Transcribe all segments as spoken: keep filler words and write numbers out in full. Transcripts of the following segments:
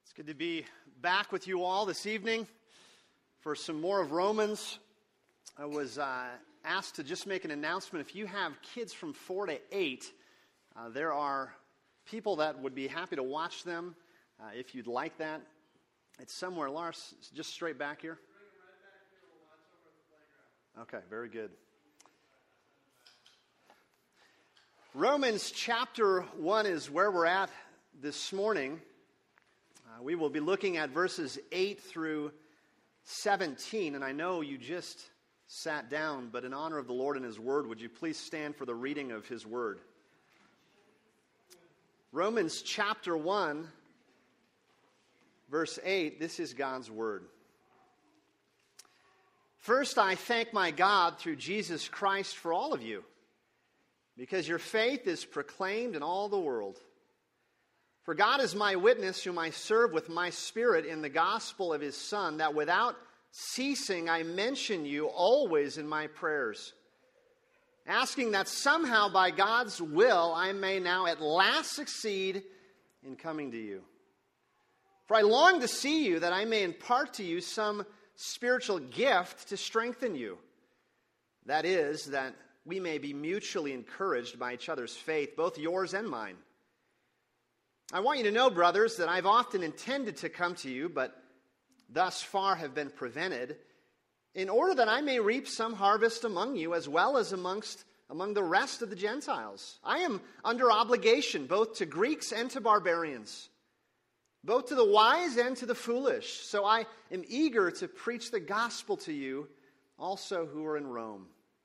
It's good to be back with you all this evening for some more of Romans. I was uh, asked to just make an announcement. If you have kids from four to eight, uh, there are people that would be happy to watch them uh, if you'd like that. It's somewhere, Lars, just straight back here. Okay, very good. Romans chapter one is where we're at this morning. Uh, we will be looking at verses eight through seventeen, and I know you just sat down, but in honor of the Lord and His Word, would you please stand for the reading of His Word? Romans chapter one, verse eight, this is God's Word. First, I thank my God through Jesus Christ for all of you, because your faith is proclaimed in all the world. For God is my witness, whom I serve with my spirit in the gospel of His Son, that without ceasing I mention you always in my prayers, asking that somehow by God's will I may now at last succeed in coming to you. For I long to see you, that I may impart to you some spiritual gift to strengthen you. That is, that we may be mutually encouraged by each other's faith, both yours and mine. I want you to know, brothers, that I've often intended to come to you, but thus far have been prevented, in order that I may reap some harvest among you, as well as amongst among the rest of the Gentiles. I am under obligation both to Greeks and to barbarians, both to the wise and to the foolish. So I am eager to preach the gospel to you also who are in Rome.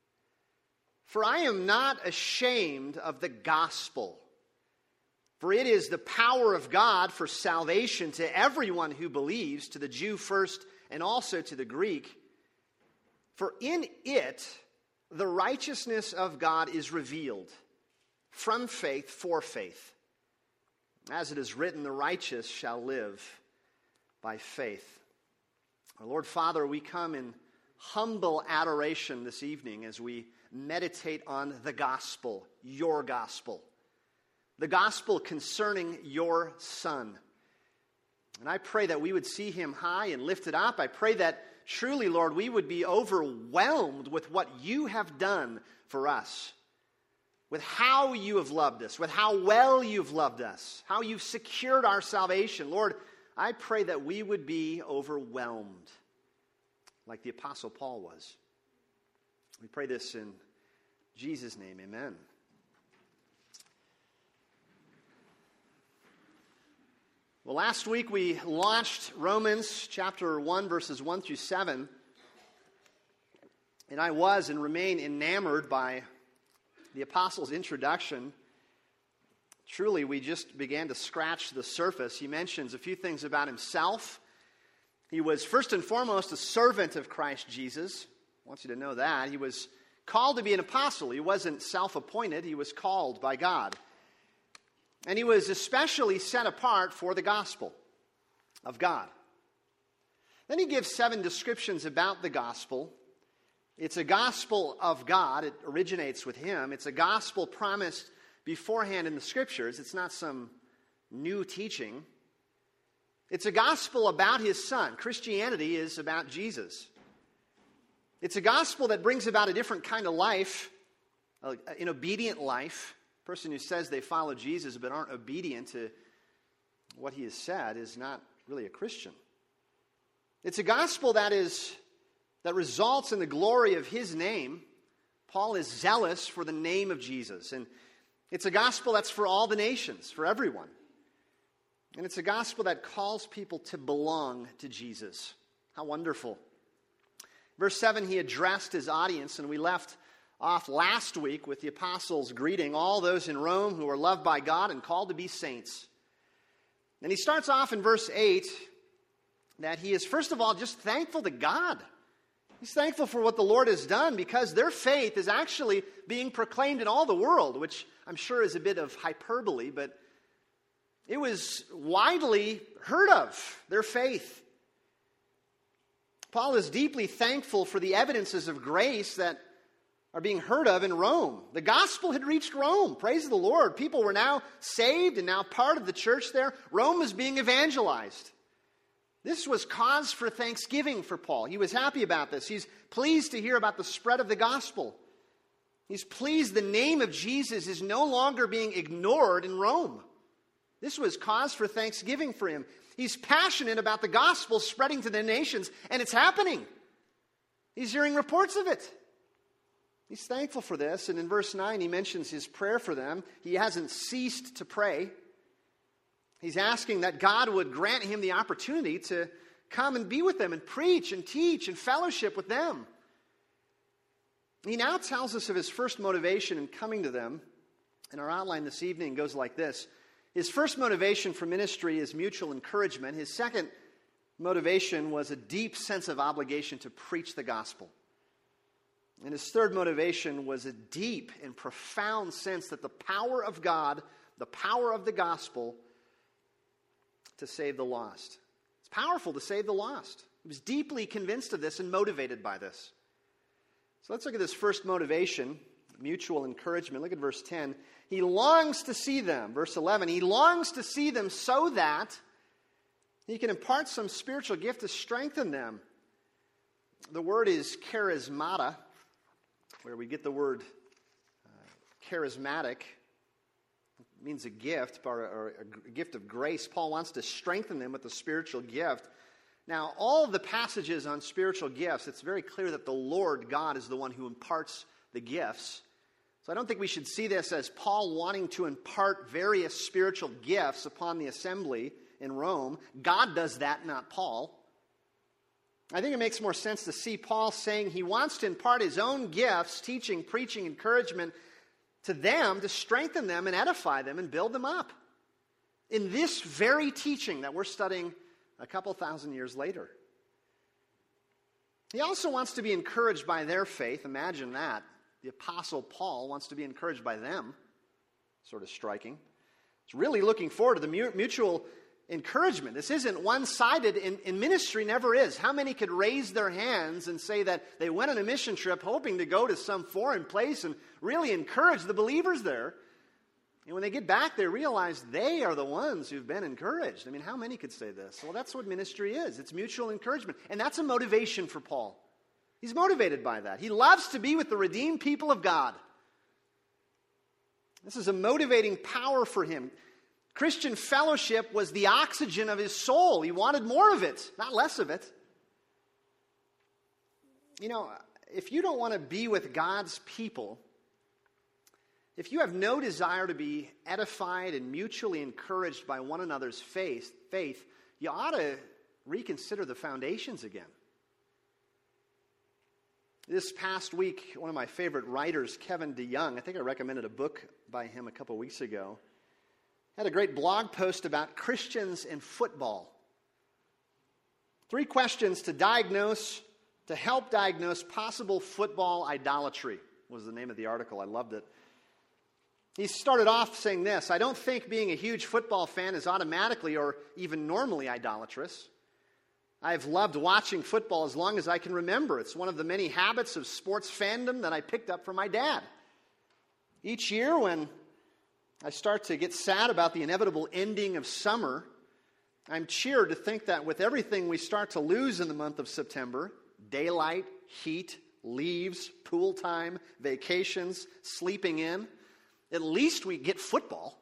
For I am not ashamed of the gospel, for it is the power of God for salvation to everyone who believes, to the Jew first and also to the Greek. For in it the righteousness of God is revealed from faith for faith. As it is written, the righteous shall live by faith. Our Lord Father, we come in humble adoration this evening as we meditate on the gospel, your gospel. The gospel concerning your Son. And I pray that we would see Him high and lifted up. I pray that truly, Lord, we would be overwhelmed with what you have done for us, with how you have loved us, with how well you've loved us, how you've secured our salvation. Lord, I pray that we would be overwhelmed like the Apostle Paul was. We pray this in Jesus' name, amen. Well, last week we launched Romans chapter one, verses one through seven. And I was and remain enamored by the apostle's introduction. Truly, we just began to scratch the surface. He mentions a few things about himself. He was first and foremost a servant of Christ Jesus. I want you to know that. He was called to be an apostle. He wasn't self-appointed. He was called by God. And he was especially set apart for the gospel of God. Then he gives seven descriptions about the gospel. It's a gospel of God. It originates with him. It's a gospel promised beforehand in the scriptures. It's not some new teaching. It's a gospel about his Son. Christianity is about Jesus. It's a gospel that brings about a different kind of life, an obedient life. A person who says they follow Jesus but aren't obedient to what he has said is not really a Christian. It's a gospel that is that results in the glory of his name. Paul is zealous for the name of Jesus. And it's a gospel that's for all the nations, for everyone. And it's a gospel that calls people to belong to Jesus. How wonderful. Verse seven, he addressed his audience, and we left off last week with the apostles greeting all those in Rome who are loved by God and called to be saints. And he starts off in verse eight that he is first of all just thankful to God. He's thankful for what the Lord has done because their faith is actually being proclaimed in all the world, which I'm sure is a bit of hyperbole, but it was widely heard of, their faith. Paul is deeply thankful for the evidences of grace that are being heard of in Rome. The gospel had reached Rome. Praise the Lord. People were now saved and now part of the church there. Rome is being evangelized. This was cause for thanksgiving for Paul. He was happy about this. He's pleased to hear about the spread of the gospel. He's pleased the name of Jesus is no longer being ignored in Rome. This was cause for thanksgiving for him. He's passionate about the gospel spreading to the nations, and it's happening. He's hearing reports of it. He's thankful for this, and in verse nine he mentions his prayer for them. He hasn't ceased to pray. He's asking that God would grant him the opportunity to come and be with them and preach and teach and fellowship with them. He now tells us of his first motivation in coming to them. And our outline this evening goes like this. His first motivation for ministry is mutual encouragement. His second motivation was a deep sense of obligation to preach the gospel. And his third motivation was a deep and profound sense that the power of God, the power of the gospel, to save the lost. It's powerful to save the lost. He was deeply convinced of this and motivated by this. So let's look at this first motivation, mutual encouragement. Look at verse ten. He longs to see them. Verse eleven, he longs to see them so that he can impart some spiritual gift to strengthen them. The word is charismata, where we get the word uh, charismatic. It means a gift, or, or a gift of grace. Paul wants to strengthen them with a spiritual gift. Now, all of the passages on spiritual gifts, it's very clear that the Lord God is the one who imparts the gifts. So I don't think we should see this as Paul wanting to impart various spiritual gifts upon the assembly in Rome. God does that, not Paul. I think it makes more sense to see Paul saying he wants to impart his own gifts, teaching, preaching, encouragement, to them to strengthen them and edify them and build them up. In this very teaching that we're studying a couple thousand years later. He also wants to be encouraged by their faith. Imagine that. The Apostle Paul wants to be encouraged by them. Sort of striking. He's really looking forward to the mutual encouragement. This isn't one-sided in, in ministry, never is. How many could raise their hands and say that they went on a mission trip hoping to go to some foreign place and really encourage the believers there? And when they get back, they realize they are the ones who've been encouraged. I mean, how many could say this? Well, that's what ministry is. It's mutual encouragement. And that's a motivation for Paul. He's motivated by that. He loves to be with the redeemed people of God. This is a motivating power for him. Christian fellowship was the oxygen of his soul. He wanted more of it, not less of it. You know, if you don't want to be with God's people, if you have no desire to be edified and mutually encouraged by one another's faith, faith, you ought to reconsider the foundations again. This past week, one of my favorite writers, Kevin DeYoung, I think I recommended a book by him a couple weeks ago, had a great blog post about Christians and football. Three questions to diagnose, to help diagnose possible football idolatry was the name of the article. I loved it. He started off saying this: I don't think being a huge football fan is automatically or even normally idolatrous. I've loved watching football as long as I can remember. It's one of the many habits of sports fandom that I picked up from my dad. Each year when I start to get sad about the inevitable ending of summer, I'm cheered to think that with everything we start to lose in the month of September, daylight, heat, leaves, pool time, vacations, sleeping in, at least we get football.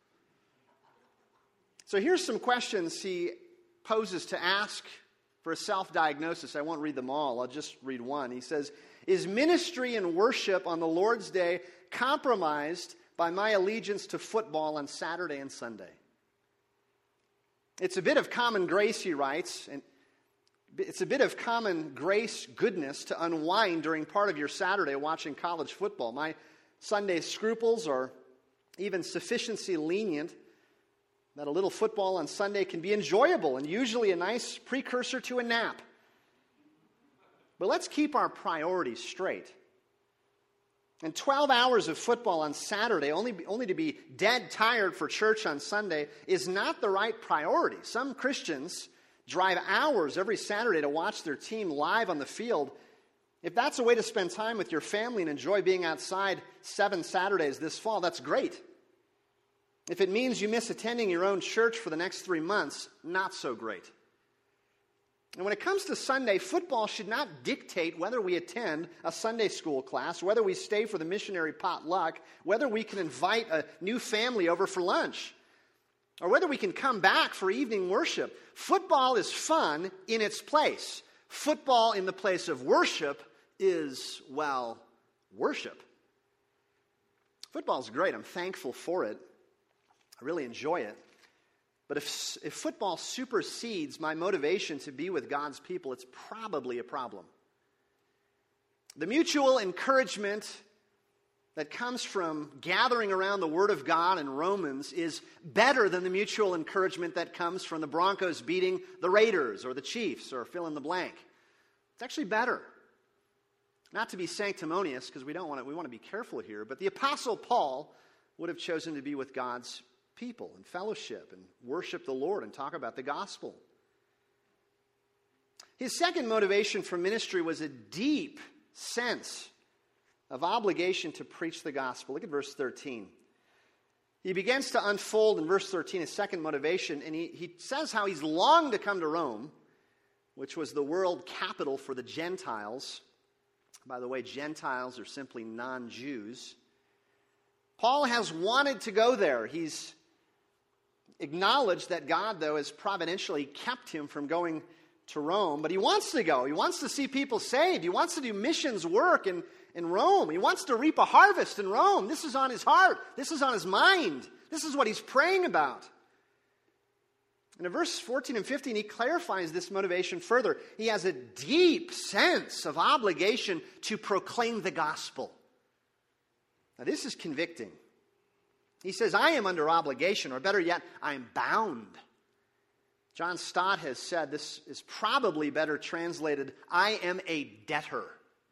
So here's some questions he poses to ask for a self-diagnosis. I won't read them all. I'll just read one. He says, is ministry and worship on the Lord's Day compromised by my allegiance to football on Saturday and Sunday? It's a bit of common grace, he writes, and it's a bit of common grace goodness to unwind during part of your Saturday watching college football. My Sunday scruples are even sufficiency lenient that a little football on Sunday can be enjoyable and usually a nice precursor to a nap. But let's keep our priorities straight. And twelve hours of football on Saturday, only, only to be dead tired for church on Sunday, is not the right priority. Some Christians drive hours every Saturday to watch their team live on the field. If that's a way to spend time with your family and enjoy being outside seven Saturdays this fall, that's great. If it means you miss attending your own church for the next three months, not so great. And when it comes to Sunday, football should not dictate whether we attend a Sunday school class, whether we stay for the missionary potluck, whether we can invite a new family over for lunch, or whether we can come back for evening worship. Football is fun in its place. Football in the place of worship is, well, worship. Football's great. I'm thankful for it. I really enjoy it. But if, if football supersedes my motivation to be with God's people, it's probably a problem. The mutual encouragement that comes from gathering around the Word of God in Romans is better than the mutual encouragement that comes from the Broncos beating the Raiders or the Chiefs or fill in the blank. It's actually better. Not to be sanctimonious, because we don't want to, we want to be careful here, but the Apostle Paul would have chosen to be with God's people and fellowship and worship the Lord and talk about the gospel. His second motivation for ministry was a deep sense of obligation to preach the gospel. Look at verse thirteen. He begins to unfold in verse thirteen his second motivation, and he, he says how he's longed to come to Rome, which was the world capital for the Gentiles. By the way, Gentiles are simply non-Jews. Paul has wanted to go there. He's acknowledged that God, though, has providentially kept him from going to Rome, but he wants to go. He wants to see people saved. He wants to do missions work in, in Rome. He wants to reap a harvest in Rome. This is on his heart. This is on his mind. This is what he's praying about. And in verse fourteen and fifteen, he clarifies this motivation further. He has a deep sense of obligation to proclaim the gospel. Now, this is convicting. He says, I am under obligation, or better yet, I am bound. John Stott has said this is probably better translated, I am a debtor.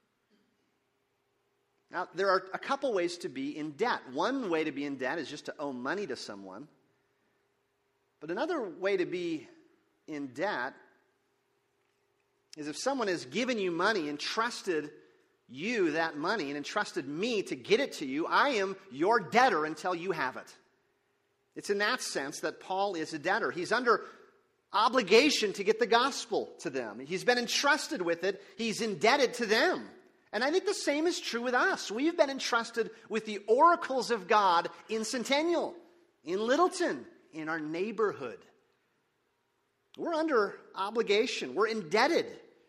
Now, there are a couple ways to be in debt. One way to be in debt is just to owe money to someone. But another way to be in debt is if someone has given you money, entrusted you that money, and entrusted me to get it to you, I am your debtor until you have it. It's in that sense that Paul is a debtor. He's under obligation to get the gospel to them. He's been entrusted with it. He's indebted to them. And I think the same is true with us. We've been entrusted with the oracles of God in Centennial, in Littleton, in our neighborhood. We're under obligation. We're indebted.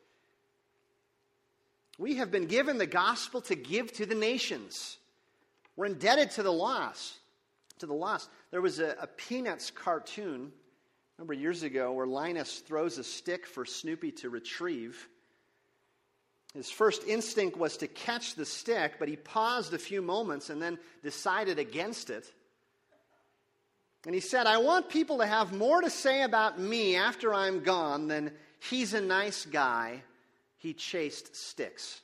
We have been given the gospel to give to the nations. We're indebted to the lost. To the lost. There was a, a Peanuts cartoon a number of years ago where Linus throws a stick for Snoopy to retrieve. His first instinct was to catch the stick, but he paused a few moments and then decided against it. And he said, I want people to have more to say about me after I'm gone than he's a nice guy, he chased sticks.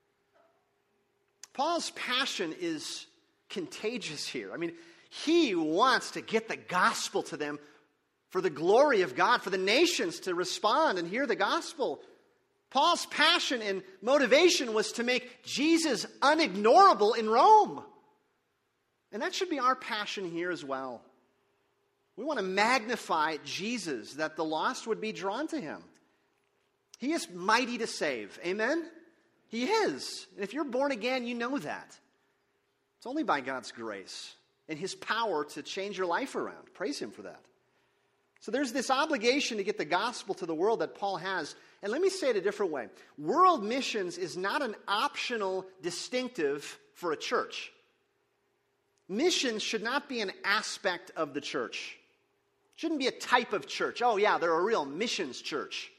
Paul's passion is contagious here. I mean, he wants to get the gospel to them for the glory of God, for the nations to respond and hear the gospel. Paul's passion and motivation was to make Jesus unignorable in Rome. And that should be our passion here as well. We want to magnify Jesus, that the lost would be drawn to him. He is mighty to save. Amen? He is. And if you're born again, you know that. It's only by God's grace and his power to change your life around. Praise him for that. So there's this obligation to get the gospel to the world that Paul has. And let me say it a different way. World missions is not an optional distinctive for a church. Missions should not be an aspect of the church. It shouldn't be a type of church. Oh yeah, they're a real missions church.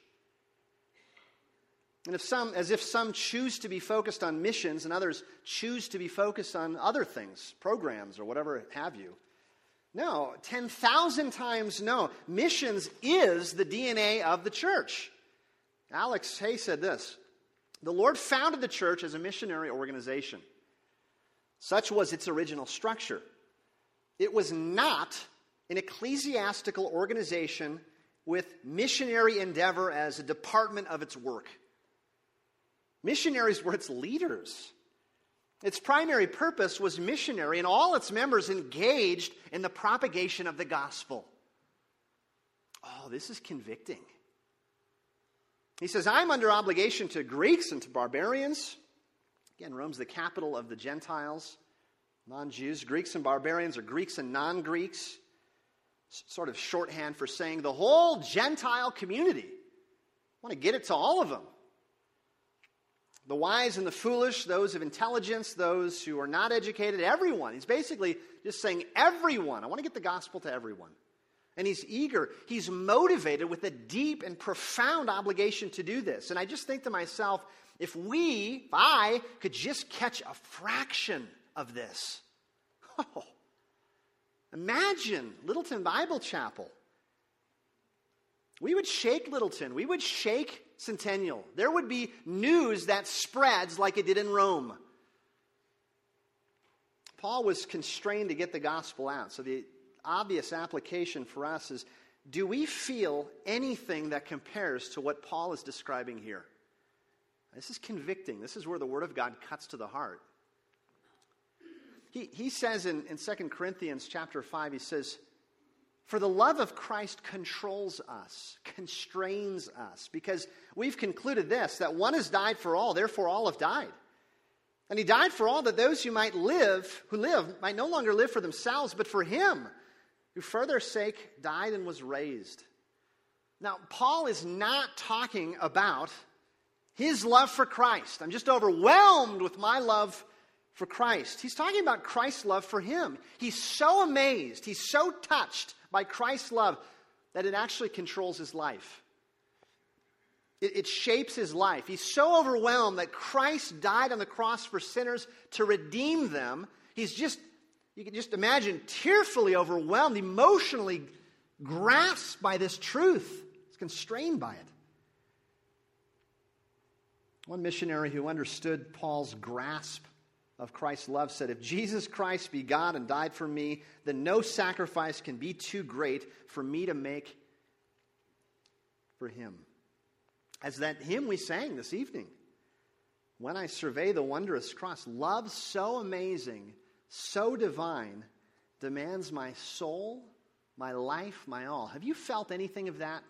And if some, as if some choose to be focused on missions and others choose to be focused on other things, programs or whatever have you. No, ten thousand times no. Missions is the D N A of the church. Alex Hay said this, the Lord founded the church as a missionary organization. Such was its original structure. It was not an ecclesiastical organization with missionary endeavor as a department of its work. Missionaries were its leaders. Its primary purpose was missionary, and all its members engaged in the propagation of the gospel. Oh, this is convicting. He says, I'm under obligation to Greeks and to barbarians. Again, Rome's the capital of the Gentiles, non-Jews. Greeks and barbarians are Greeks and non-Greeks. Sort of shorthand for saying the whole Gentile community. I want to get it to all of them. The wise and the foolish, those of intelligence, those who are not educated, everyone. He's basically just saying everyone. I want to get the gospel to everyone. And he's eager. He's motivated with a deep and profound obligation to do this. And I just think to myself, if we, if I, could just catch a fraction of this. Oh, imagine Littleton Bible Chapel. We would shake Littleton. We would shake Centennial. There would be news that spreads like it did in Rome. Paul was constrained to get the gospel out. So the obvious application for us is, do we feel anything that compares to what Paul is describing here? This is convicting. This is where the Word of God cuts to the heart. He, he says in, in Second Corinthians chapter five, he says, for the love of Christ controls us, constrains us, because we've concluded this, that one has died for all, therefore all have died. And he died for all, that those who might live, who live, might no longer live for themselves, but for him, who for their sake died and was raised. Now, Paul is not talking about his love for Christ. I'm just overwhelmed with my love for Christ. He's talking about Christ's love for him. He's so amazed, he's so touched by Christ's love that it actually controls his life. It, it shapes his life. He's so overwhelmed that Christ died on the cross for sinners to redeem them. He's just, you can just imagine, tearfully overwhelmed, emotionally grasped by this truth. He's constrained by it. One missionary who understood Paul's grasp of Christ's love said, if Jesus Christ be God and died for me, then no sacrifice can be too great for me to make for him. As that hymn we sang this evening, when I survey the wondrous cross, love so amazing, so divine, demands my soul, my life, my all. Have you felt anything of that?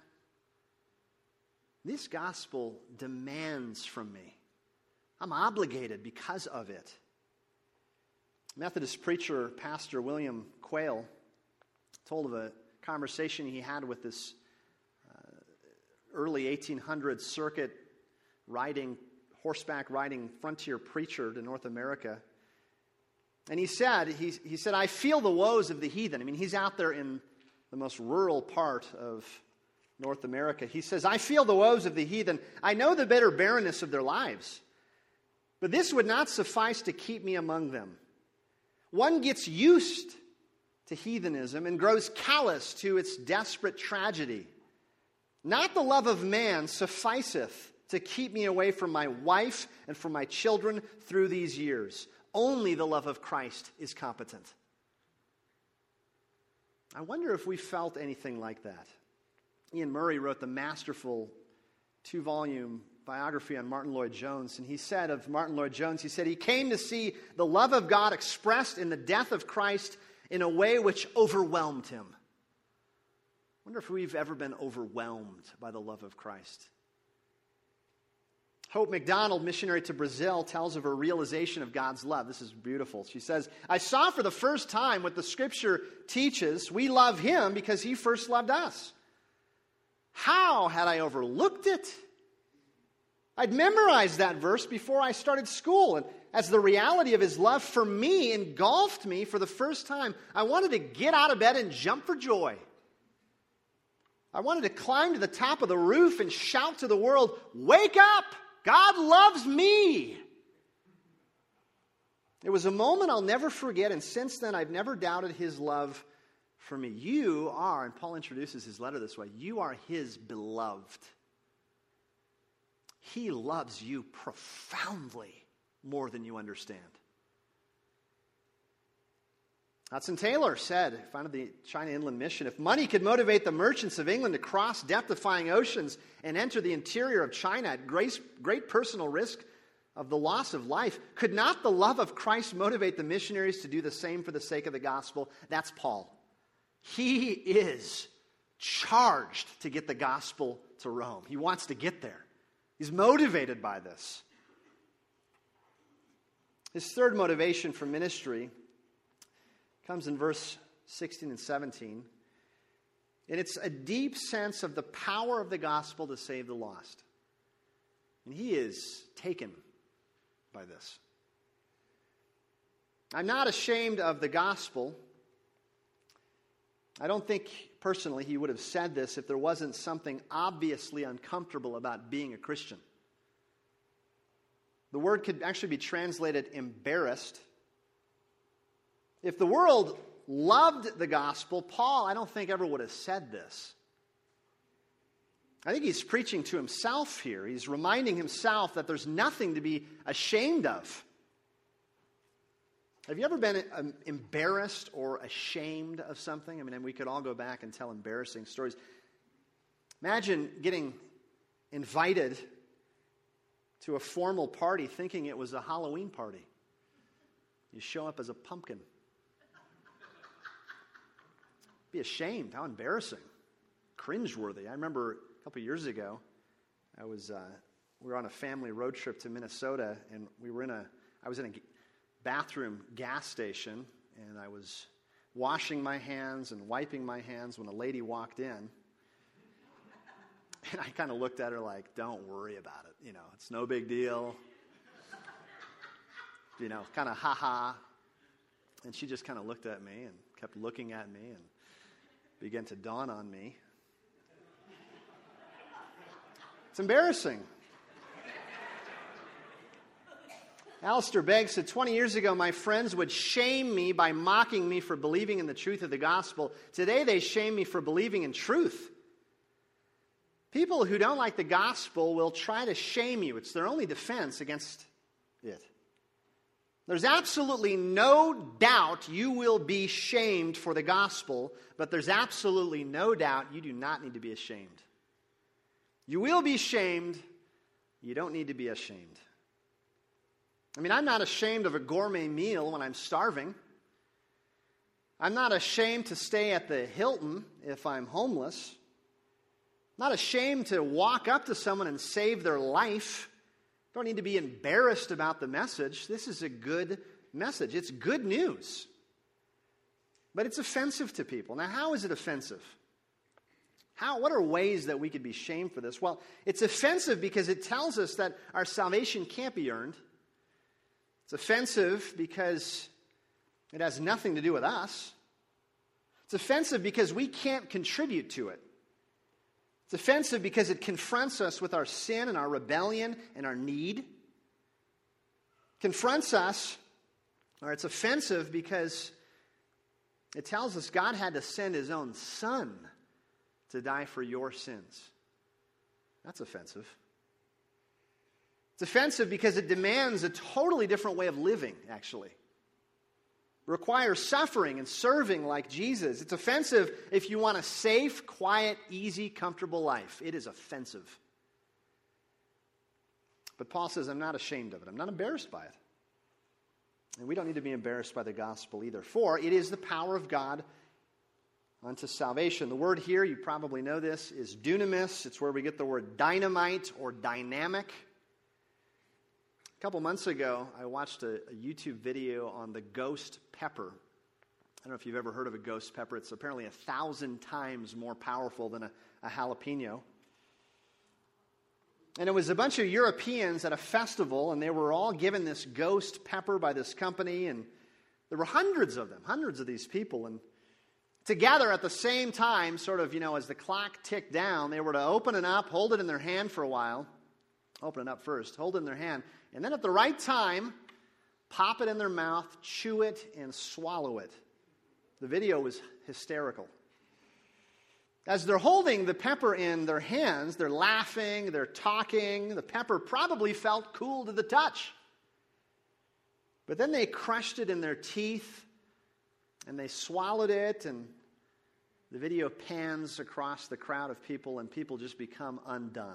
This gospel demands from me. I'm obligated because of it. Methodist preacher, Pastor William Quayle, told of a conversation he had with this uh, early eighteen hundreds circuit riding, horseback riding frontier preacher to North America. And he said, he, he said, I feel the woes of the heathen. I mean, he's out there in the most rural part of North America. He says, I feel the woes of the heathen. I know the bitter barrenness of their lives. But this would not suffice to keep me among them. One gets used to heathenism and grows callous to its desperate tragedy. Not the love of man sufficeth to keep me away from my wife and from my children through these years. Only the love of Christ is competent. I wonder if we felt anything like that. Ian Murray wrote the masterful two-volume biography on Martin Lloyd-Jones, and he said of Martin Lloyd-Jones, he said, he came to see the love of God expressed in the death of Christ in a way which overwhelmed him. I wonder if we've ever been overwhelmed by the love of Christ. Hope McDonald, missionary to Brazil, tells of her realization of God's love. This is beautiful. She says, I saw for the first time what the Scripture teaches. We love him because he first loved us. How had I overlooked it? I'd memorized that verse before I started school, and as the reality of his love for me engulfed me for the first time, I wanted to get out of bed and jump for joy. I wanted to climb to the top of the roof and shout to the world, wake up! God loves me! It was a moment I'll never forget, and since then I've never doubted his love for me. You are, and Paul introduces his letter this way, you are his beloved. He loves you profoundly more than you understand. Hudson Taylor said, founded the China Inland Mission, if money could motivate the merchants of England to cross death-defying oceans and enter the interior of China at great, great personal risk of the loss of life, could not the love of Christ motivate the missionaries to do the same for the sake of the gospel? That's Paul. He is charged to get the gospel to Rome. He wants to get there. He's motivated by this. His third motivation for ministry comes in verse sixteen and seventeen. And it's a deep sense of the power of the gospel to save the lost. And he is taken by this. I'm not ashamed of the gospel. I don't think, personally, he would have said this if there wasn't something obviously uncomfortable about being a Christian. The word could actually be translated embarrassed. If the world loved the gospel, Paul, I don't think, ever would have said this. I think he's preaching to himself here. He's reminding himself that there's nothing to be ashamed of. Have you ever been um, embarrassed or ashamed of something? I mean, we could all go back and tell embarrassing stories. Imagine getting invited to a formal party thinking it was a Halloween party. You show up as a pumpkin. Be ashamed. How embarrassing. Cringeworthy. I remember a couple years ago, I was uh, we were on a family road trip to Minnesota, and we were in a I was in a bathroom gas station, and I was washing my hands and wiping my hands when a lady walked in. And I kind of looked at her like, don't worry about it. You know, it's no big deal. You know, kind of ha-ha. And she just kind of looked at me and kept looking at me and began to dawn on me. It's embarrassing. Alistair Begg said, twenty years ago, my friends would shame me by mocking me for believing in the truth of the gospel. Today, they shame me for believing in truth. People who don't like the gospel will try to shame you. It's their only defense against it. There's absolutely no doubt you will be shamed for the gospel, but there's absolutely no doubt you do not need to be ashamed. You will be shamed. You don't need to be ashamed. I mean, I'm not ashamed of a gourmet meal when I'm starving. I'm not ashamed to stay at the Hilton if I'm homeless. I'm not ashamed to walk up to someone and save their life. Don't need to be embarrassed about the message. This is a good message. It's good news. But it's offensive to people. Now, how is it offensive? How, what are ways that we could be shamed for this? Well, it's offensive because it tells us that our salvation can't be earned. It's offensive because it has nothing to do with us. It's offensive because we can't contribute to it. It's offensive because it confronts us with our sin and our rebellion and our need. It confronts us, or it's offensive because it tells us God had to send his own son to die for your sins. That's offensive. It's offensive because it demands a totally different way of living, actually. It requires suffering and serving like Jesus. It's offensive if you want a safe, quiet, easy, comfortable life. It is offensive. But Paul says, I'm not ashamed of it. I'm not embarrassed by it. And we don't need to be embarrassed by the gospel either. For it is the power of God unto salvation. The word here, you probably know this, is dunamis. It's where we get the word dynamite or dynamic. A couple months ago, I watched a, a YouTube video on the ghost pepper. I don't know if you've ever heard of a ghost pepper. It's apparently a thousand times more powerful than a, a jalapeno. And it was a bunch of Europeans at a festival, and they were all given this ghost pepper by this company, and there were hundreds of them, hundreds of these people, and together at the same time, sort of, you know, as the clock ticked down, they were to open it up, hold it in their hand for a while, open it up first, hold it in their hand, and then at the right time, pop it in their mouth, chew it, and swallow it. The video was hysterical. As they're holding the pepper in their hands, they're laughing, they're talking. The pepper probably felt cool to the touch. But then they crushed it in their teeth, and they swallowed it, and the video pans across the crowd of people, and people just become undone.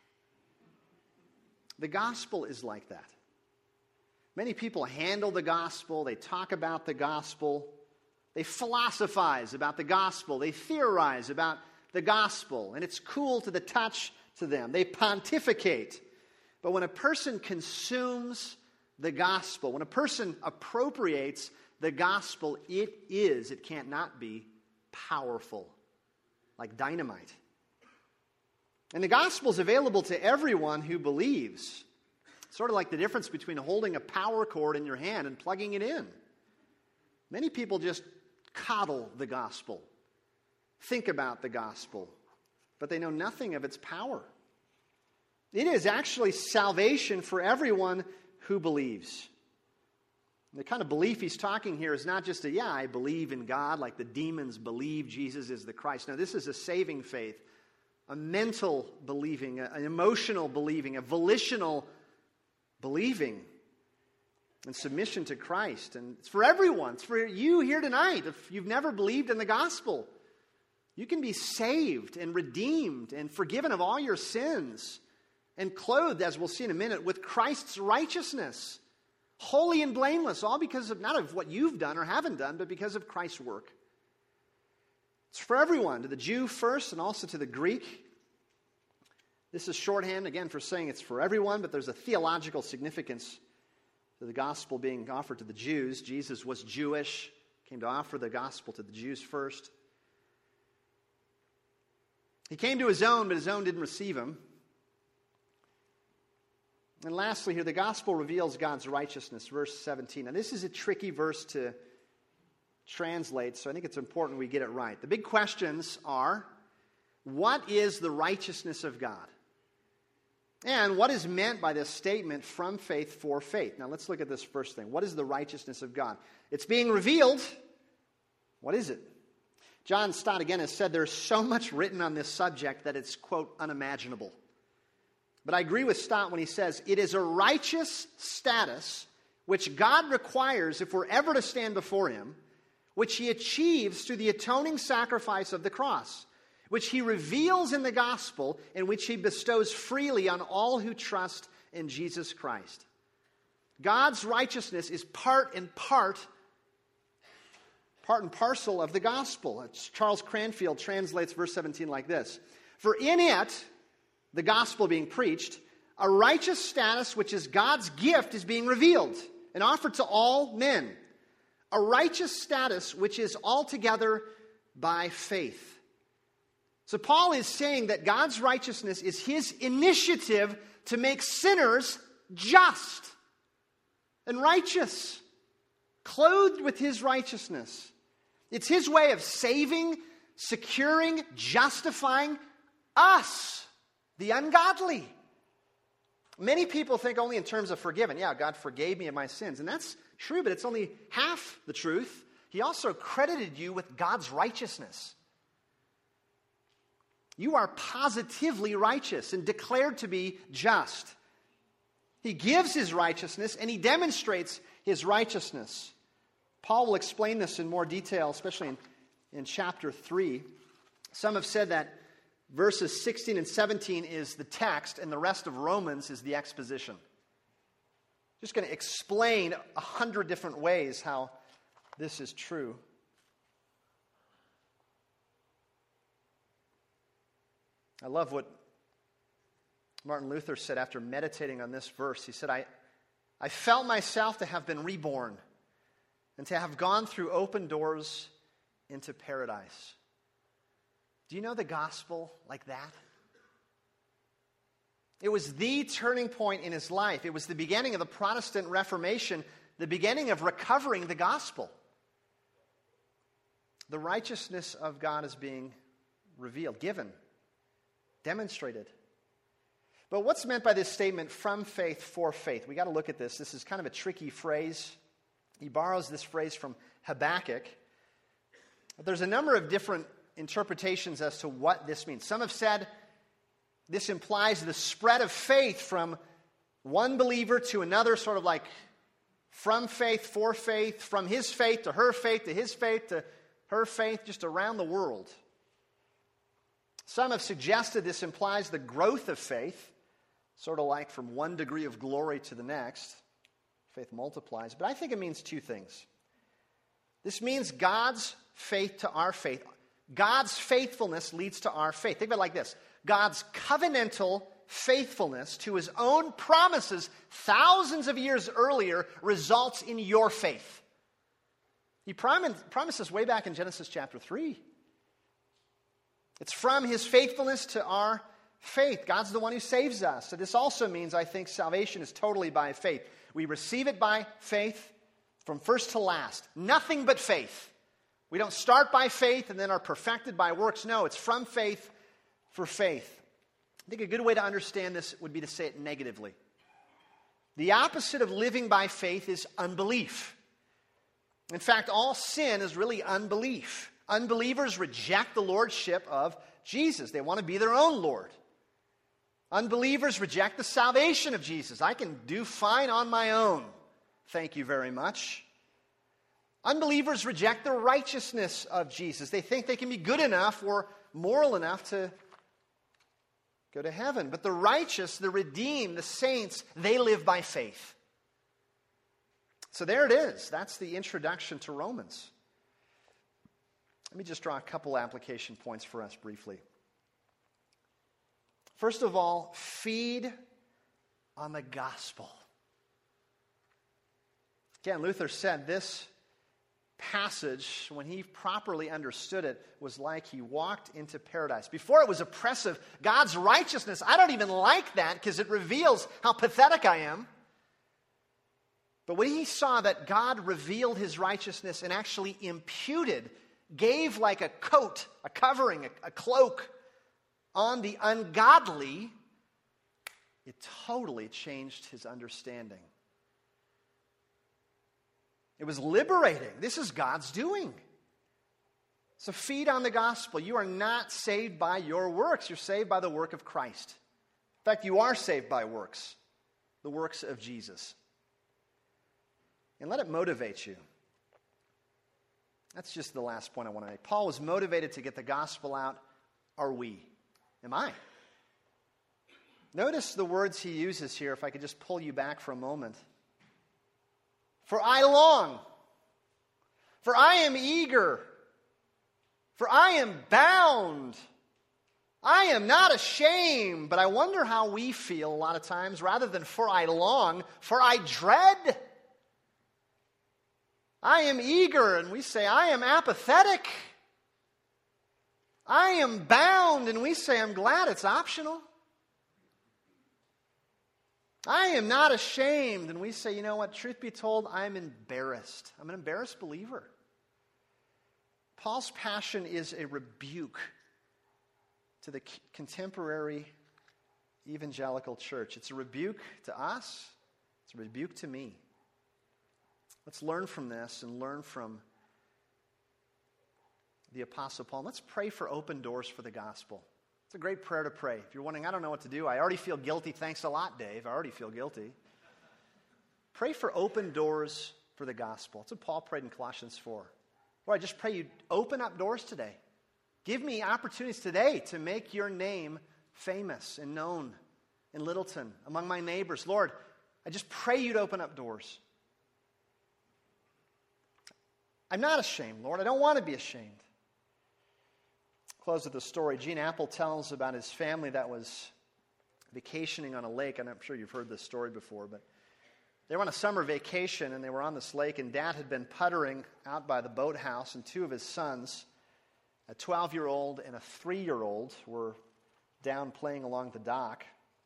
The gospel is like that. Many people handle the gospel, they talk about the gospel, they philosophize about the gospel, they theorize about the gospel, and it's cool to the touch to them. They pontificate But when a person consumes the gospel, when a person appropriates the gospel, it is, it can't not be, powerful, like dynamite. And the gospel is available to everyone who believes. Sort of like the difference between holding a power cord in your hand and plugging it in. Many people just coddle the gospel, think about the gospel, but they know nothing of its power. It is actually salvation for everyone who believes. The kind of belief he's talking here is not just a, yeah, I believe in God, like the demons believe Jesus is the Christ. No, this is a saving faith, a mental believing, an emotional believing, a volitional believing and submission to Christ. And it's for everyone. It's for you here tonight. If you've never believed in the gospel, you can be saved and redeemed and forgiven of all your sins and clothed, as we'll see in a minute, with Christ's righteousness, holy and blameless, all because of not of what you've done or haven't done, but because of Christ's work. It's for everyone, to the Jew first and also to the Greek. This is shorthand, again, for saying it's for everyone, but there's a theological significance to the gospel being offered to the Jews. Jesus was Jewish, came to offer the gospel to the Jews first. He came to his own, but his own didn't receive him. And lastly here, the gospel reveals God's righteousness, verse seventeen. Now this is a tricky verse to translate, so I think it's important we get it right. The big questions are, what is the righteousness of God? And what is meant by this statement, from faith for faith? Now let's look at this first thing. What is the righteousness of God? It's being revealed. What is it? John Stott again has said there's so much written on this subject that it's, quote, unimaginable. But I agree with Stott when he says it is a righteous status which God requires if we're ever to stand before him, which he achieves through the atoning sacrifice of the cross, which he reveals in the gospel, and which he bestows freely on all who trust in Jesus Christ. God's righteousness is part and part, part and parcel of the gospel. Charles Cranfield translates verse seventeen like this: for in it, the gospel being preached, a righteous status which is God's gift is being revealed and offered to all men. A righteous status which is altogether by faith. So Paul is saying that God's righteousness is his initiative to make sinners just and righteous, clothed with his righteousness. It's his way of saving, securing, justifying us, the ungodly. Many people think only in terms of forgiven. Yeah, God forgave me of my sins. And that's true, but it's only half the truth. He also credited you with God's righteousness. You are positively righteous and declared to be just. He gives his righteousness and he demonstrates his righteousness. Paul will explain this in more detail, especially in, in chapter three. Some have said that verses sixteen and seventeen is the text and the rest of Romans is the exposition. Just going to explain a hundred different ways how this is true. I love what Martin Luther said after meditating on this verse. He said, I, I felt myself to have been reborn and to have gone through open doors into paradise. Do you know the gospel like that? It was the turning point in his life. It was the beginning of the Protestant Reformation, the beginning of recovering the gospel. The righteousness of God is being revealed, given, demonstrated. But what's meant by this statement, from faith for faith? We got to look at this. This is kind of a tricky phrase. He borrows this phrase from Habakkuk. But there's a number of different interpretations as to what this means. Some have said this implies the spread of faith from one believer to another, sort of like from faith for faith, from his faith to her faith to his faith to her faith, just around the world. Some have suggested this implies the growth of faith, sort of like from one degree of glory to the next. Faith multiplies. But I think it means two things. This means God's faith to our faith. God's faithfulness leads to our faith. Think of it like this. God's covenantal faithfulness to his own promises thousands of years earlier results in your faith. He prom- promised us way back in Genesis chapter three. It's from his faithfulness to our faith. God's the one who saves us. So this also means, I think, salvation is totally by faith. We receive it by faith from first to last. Nothing but faith. We don't start by faith and then are perfected by works. No, it's from faith for faith. I think a good way to understand this would be to say it negatively. The opposite of living by faith is unbelief. In fact, all sin is really unbelief. Unbelievers reject the lordship of Jesus. They want to be their own Lord. Unbelievers reject the salvation of Jesus. I can do fine on my own. Thank you very much. Unbelievers reject the righteousness of Jesus. They think they can be good enough or moral enough to go to heaven. But the righteous, the redeemed, the saints, they live by faith. So there it is. That's the introduction to Romans. Let me just draw a couple application points for us briefly. First of all, feed on the gospel. Again, Luther said this passage, when he properly understood it, was like he walked into paradise. Before it was oppressive. God's righteousness, I don't even like that because it reveals how pathetic I am. But when he saw that God revealed his righteousness and actually imputed, gave like a coat, a covering, a, a cloak on the ungodly, it totally changed his understanding. It was liberating. This is God's doing. So feed on the gospel. You are not saved by your works. You're saved by the work of Christ. In fact, you are saved by works, the works of Jesus. And let it motivate you. That's just the last point I want to make. Paul was motivated to get the gospel out. Are we? Am I? Notice the words he uses here, if I could just pull you back for a moment. For I long, for I am eager, for I am bound. I am not ashamed, but I wonder how we feel a lot of times, rather than for I long, for I dread. I am eager, and we say, I am apathetic. I am bound, and we say, I'm glad it's optional. I am not ashamed, and we say, you know what, truth be told, I'm embarrassed. I'm an embarrassed believer. Paul's passion is a rebuke to the contemporary evangelical church. It's a rebuke to us. It's a rebuke to me. Let's learn from this and learn from the Apostle Paul. Let's pray for open doors for the gospel. It's a great prayer to pray. If you're wondering, I don't know what to do, I already feel guilty. Thanks a lot, Dave. I already feel guilty. Pray for open doors for the gospel. That's what Paul prayed in Colossians four. Lord, I just pray you open up doors today. Give me opportunities today to make your name famous and known in Littleton, among my neighbors. Lord, I just pray you'd open up doors. I'm not ashamed, Lord. I don't want to be ashamed. Close with the story. Gene Apple tells about his family that was vacationing on a lake, and I'm sure you've heard this story before, but they were on a summer vacation, and they were on this lake, and Dad had been puttering out by the boathouse, and two of his sons, a twelve-year-old and a three-year-old, were down playing along the dock.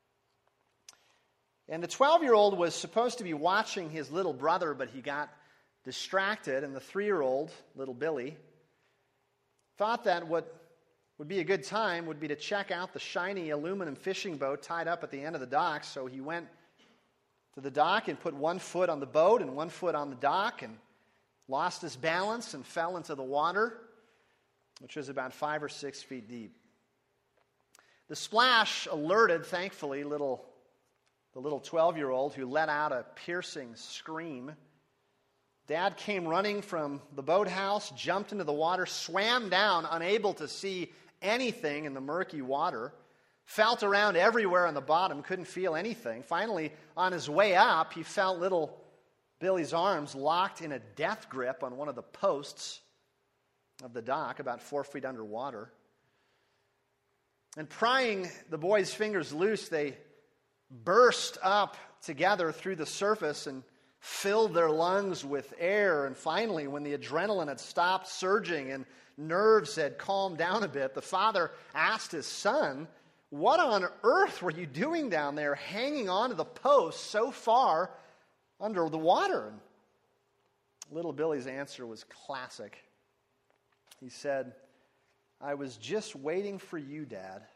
And the twelve-year-old was supposed to be watching his little brother, but he got distracted, and the three-year-old, little Billy, thought that what would be a good time would be to check out the shiny aluminum fishing boat tied up at the end of the dock. So he went to the dock and put one foot on the boat and one foot on the dock and lost his balance and fell into the water, which was about five or six feet deep. The splash alerted, thankfully, little the little twelve-year-old, who let out a piercing scream. Dad came running from the boathouse, jumped into the water, swam down, unable to see anything in the murky water, felt around everywhere on the bottom, couldn't feel anything. Finally, on his way up, he felt little Billy's arms locked in a death grip on one of the posts of the dock, about four feet underwater. And prying the boy's fingers loose, they burst up together through the surface and filled their lungs with air. And finally, when the adrenaline had stopped surging and nerves had calmed down a bit, the father asked his son, "What on earth were you doing down there, hanging onto the post so far under the water?" And little Billy's answer was classic. He said, "I was just waiting for you, Dad.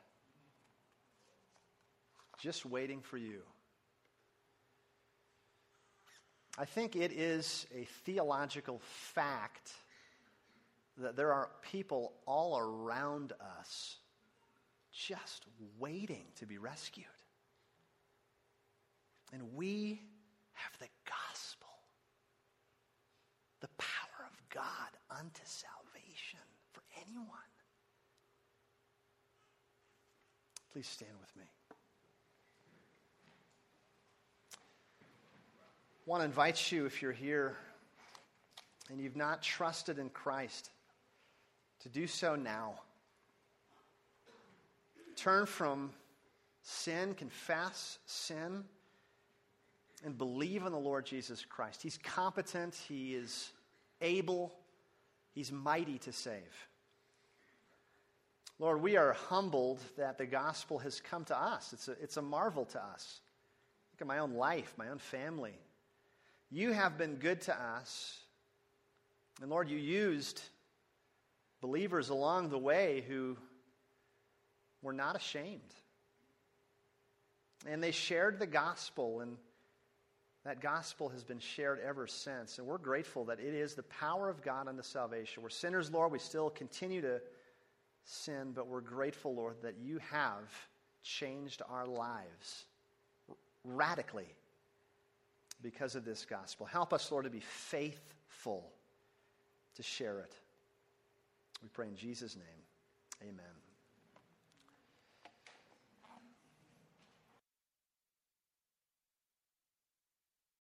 Just waiting for you." I think it is a theological fact that there are people all around us just waiting to be rescued. And we have the gospel, the power of God unto salvation for anyone. Please stand with me. I want to invite you, if you're here and you've not trusted in Christ, to do so now. Turn from sin, confess sin, and believe in the Lord Jesus Christ. He's competent, He is able, He's mighty to save. Lord, we are humbled that the gospel has come to us. It's a, it's a marvel to us. Look at my own life, my own family. You have been good to us. And Lord, you used believers along the way who were not ashamed. And they shared the gospel, and that gospel has been shared ever since. And we're grateful that it is the power of God unto salvation. We're sinners, Lord. We still continue to sin, but we're grateful, Lord, that you have changed our lives radically because of this gospel. Help us, Lord, to be faithful to share it. We pray in Jesus' name. Amen.